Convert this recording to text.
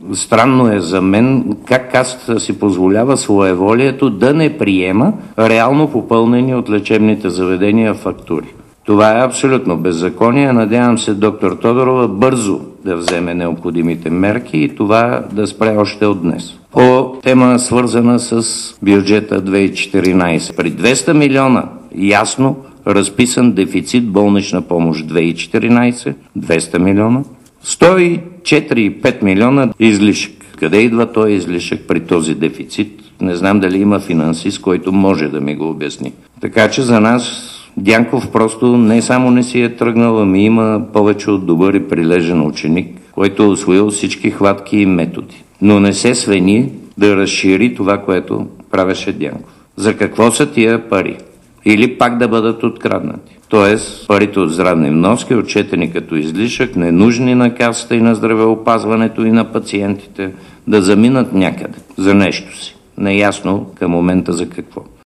Странно е за мен как Касата си позволява своеволието да не приема реално попълнени от лечебните заведения фактури. Това е абсолютно беззаконие. Надявам се доктор Тодорова бързо да вземе необходимите мерки и това да спре още от днес. По тема свързана с бюджета 2014. При 200 милиона ясно разписан дефицит болнична помощ 2014, 200 милиона, 104,5 милиона излишък. Къде идва този излишък при този дефицит? Не знам дали има финансист, който може да ми го обясни. Така че за нас Дянков просто не само не си е тръгнал, ами има повече от добър и прилежен ученик, който е усвоил всички хватки и методи. Но не се свени да разшири това, което правеше Дянков. За какво са тия пари? Или пак да бъдат откраднати. Тоест, парите от здравни вноски, отчетени като излишък, ненужни на Касата и на здравеопазването и на пациентите, да заминат някъде за нещо си. Неясно към момента за какво.